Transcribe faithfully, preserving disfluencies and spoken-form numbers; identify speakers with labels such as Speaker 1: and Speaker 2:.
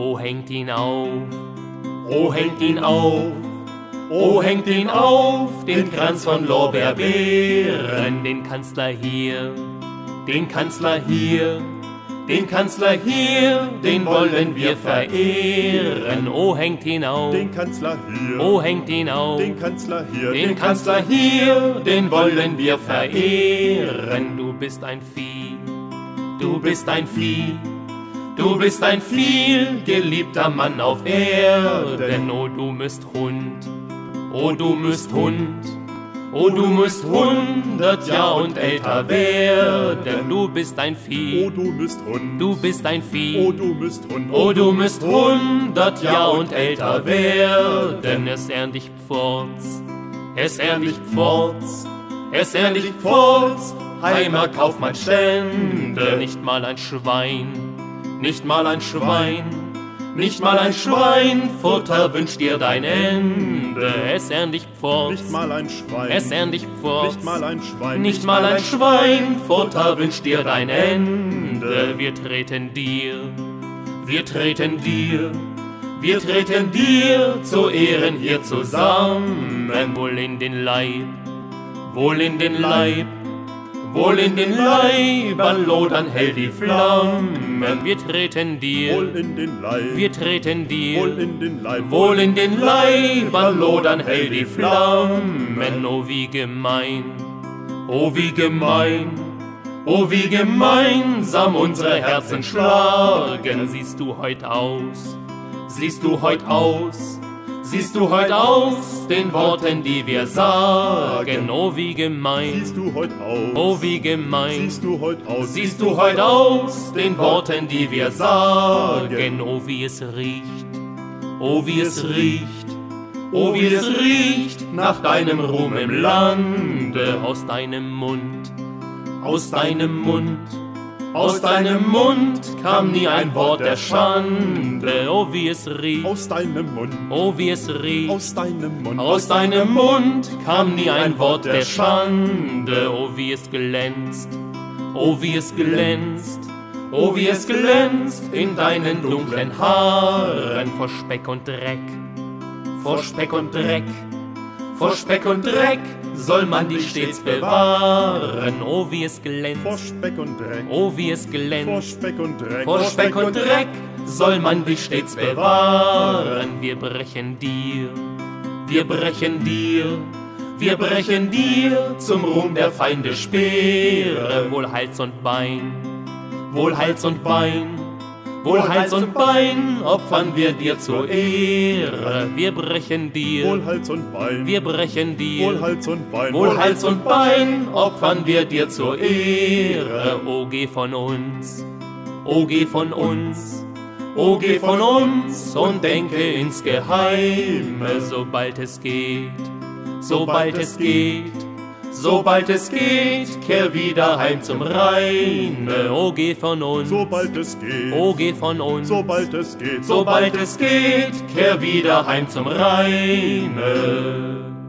Speaker 1: O hängt ihn auf, o hängt ihn auf, o hängt ihn auf, den Kranz von Lorbeerbeeren, den Kanzler hier, den Kanzler hier, den Kanzler hier, den wollen wir verehren. O hängt ihn auf,
Speaker 2: Den Kanzler hier,
Speaker 1: o hängt ihn auf,
Speaker 2: den Kanzler hier,
Speaker 1: den Kanzler hier, den wollen wir verehren. Du bist ein Vieh, du bist ein Vieh, du bist ein viel geliebter Mann auf Erden. O du müsst Hund, o du müsst Hund, o du müsst hundert Jahr und älter werden. Du bist ein Vieh,
Speaker 2: O du müsst Hund,
Speaker 1: du bist ein Vieh,
Speaker 2: O du müsst Hund,
Speaker 1: o du müsst hundert Jahr und älter werden. Es ehrlich Pforz, es ehrlich Pforz, es ehrlich Pforz, Heimer Kaufmann Stände, nicht mal ein Schwein, nicht mal ein Schwein, nicht mal ein Schwein, Futter wünscht dir dein Ende. Es ehrlich Pforz,
Speaker 2: nicht mal ein Schwein,
Speaker 1: es ehrlich Pforz,
Speaker 2: nicht mal ein Schwein,
Speaker 1: nicht mal ein Schwein, Futter wünscht dir dein Ende. Wir treten dir, wir treten dir, wir treten dir zu Ehren hier zusammen. Wohl in den Leib, wohl in den Leib, wohl in den Leibern lodern hell die Flammen. Wir treten dir,
Speaker 2: wohl in den Leib,
Speaker 1: wir treten dir,
Speaker 2: wohl in den Leib,
Speaker 1: wohl in den Leibern lodern hell die Flammen. Oh wie gemein, oh wie gemein, oh wie gemeinsam unsere Herzen schlagen. Siehst du heut aus, siehst du heut aus, siehst du heut aus den Worten, die wir sagen. Oh wie gemein,
Speaker 2: siehst du heut aus,
Speaker 1: oh wie gemein,
Speaker 2: siehst du heut aus,
Speaker 1: siehst du heut aus den Worten, die wir sagen. Oh wie es riecht, oh wie es riecht, oh wie es riecht nach deinem Ruhm im Lande. Aus deinem Mund, aus deinem Mund, aus deinem Mund kam nie ein Wort der Schande. Oh wie es riecht,
Speaker 2: aus deinem Mund,
Speaker 1: oh wie es riecht,
Speaker 2: aus deinem Mund,
Speaker 1: aus deinem Mund kam nie ein Wort der Schande. Oh wie es glänzt, oh wie es glänzt, oh wie es glänzt in deinen dunklen Haaren. Vor Speck und Dreck, vor Speck und Dreck, vor Speck und Dreck soll man dich stets bewahren. Oh wie es glänzt,
Speaker 2: vor Speck und Dreck,
Speaker 1: oh wie es
Speaker 2: vor
Speaker 1: glänzt,
Speaker 2: Speck und Dreck,
Speaker 1: vor Speck und Dreck soll man dich stets bewahren. Wir brechen dir, wir brechen dir, wir brechen dir zum Ruhm der Feinde Speere. Wohl Hals und Bein, wohl Hals und Bein, wohl Hals und Bein opfern wir dir zur Ehre. Wir brechen dir,
Speaker 2: wohl Hals und Bein,
Speaker 1: wir brechen dir,
Speaker 2: wohl Hals und Bein,
Speaker 1: wohl Hals und Bein opfern wir dir zur Ehre. O geh von uns, o geh von uns, o geh von uns und denke ins Geheime, sobald es geht, sobald es geht, sobald es geht, kehr wieder heim zum Rheine. O geh von uns,
Speaker 2: sobald es geht,
Speaker 1: o geh von uns,
Speaker 2: sobald es geht,
Speaker 1: sobald es geht, kehr wieder heim zum Rheine.